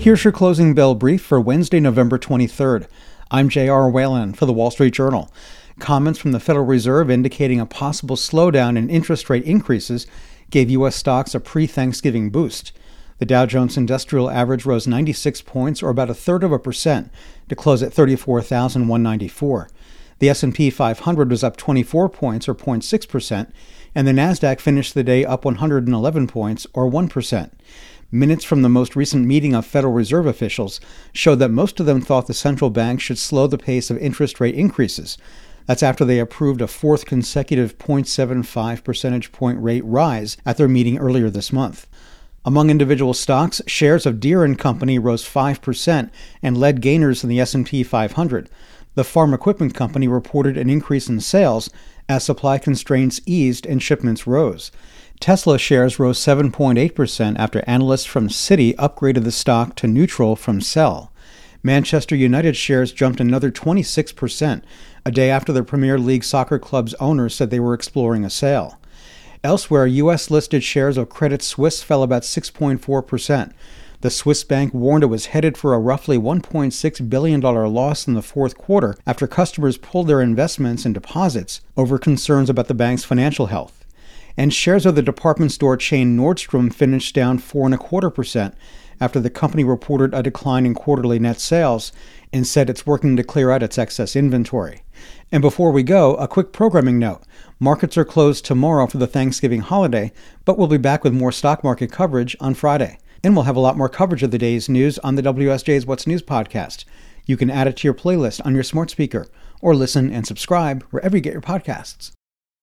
Here's your closing bell brief for Wednesday, November 23rd. I'm J.R. Whalen for the Wall Street Journal. Comments from the Federal Reserve indicating a possible slowdown in interest rate increases gave U.S. stocks a pre-Thanksgiving boost. The Dow Jones Industrial Average rose 96 points, or about 1/3%, to close at 34,194. The S&P 500 was up 24 points, or 0.6%, and the Nasdaq finished the day up 111 points, or 1%. Minutes from the most recent meeting of Federal Reserve officials showed that most of them thought the central bank should slow the pace of interest rate increases. That's after they approved a fourth consecutive 0.75 percentage point rate rise at their meeting earlier this month. Among individual stocks, shares of Deere & Company rose 5% and led gainers in the S&P 500. The farm equipment company reported an increase in sales as supply constraints eased and shipments rose. Tesla shares rose 7.8% after analysts from Citi upgraded the stock to neutral from sell. Manchester United shares jumped another 26%, a day after the Premier League soccer club's owner said they were exploring a sale. Elsewhere, U.S.-listed shares of Credit Suisse fell about 6.4%. The Swiss bank warned it was headed for a roughly $1.6 billion loss in the fourth quarter after customers pulled their investments and deposits over concerns about the bank's financial health. And shares of the department store chain Nordstrom finished down 4.25% after the company reported a decline in quarterly net sales and said it's working to clear out its excess inventory. And before we go, a quick programming note. Markets are closed tomorrow for the Thanksgiving holiday, but we'll be back with more stock market coverage on Friday. And we'll have a lot more coverage of the day's news on the WSJ's What's News podcast. You can add it to your playlist on your smart speaker or listen and subscribe wherever you get your podcasts.